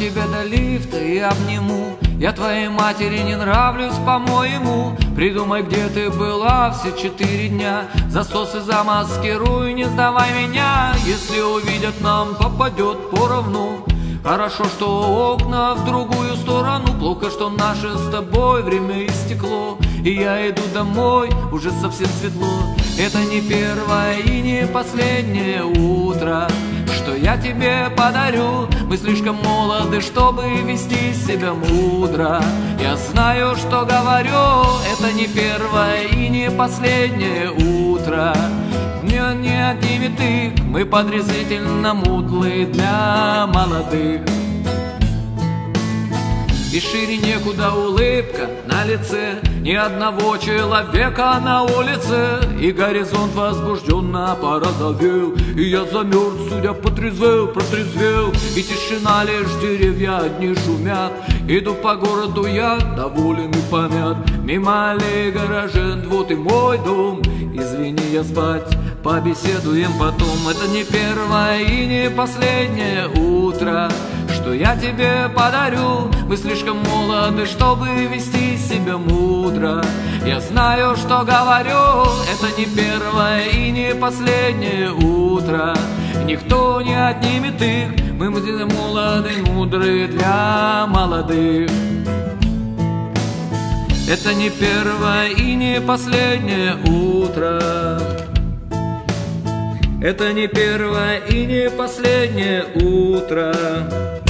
тебя до лифта и обниму. Я твоей матери не нравлюсь, по-моему. Придумай, где ты была все 4 дня. Засосы замаскируй, не сдавай меня. Если увидят, нам попадет поровну. Хорошо, что окна в другую сторону. Плохо, что наше с тобой время истекло. И я иду домой, уже совсем светло. Это не первое и не последнее утро, что я тебе подарю. Мы слишком молоды, чтобы вести себя мудро. Я знаю, что говорю. Это не первое и не последнее утро. Не отнимет их, мы подозрительно мудлы для молодых. И шире некуда улыбка на лице ни одного человека на улице. И горизонт возбужденно порозовел, и я замерз, судя протрезвел. И тишина, лишь деревья одни шумят. Иду по городу я, доволен и помят. Мимо аллей гаражен, вот и мой дом. Извини, я спать, побеседуем потом. Это не первое и не последнее утро, что я тебе подарю. Мы слишком молоды, чтобы вести себя мудро. Я знаю, что говорю. Это не первое и не последнее утро. Никто не отнимет их. Мы молоды, мудрые для молодых. Это не первое и не последнее утро. Это не первое и не последнее утро.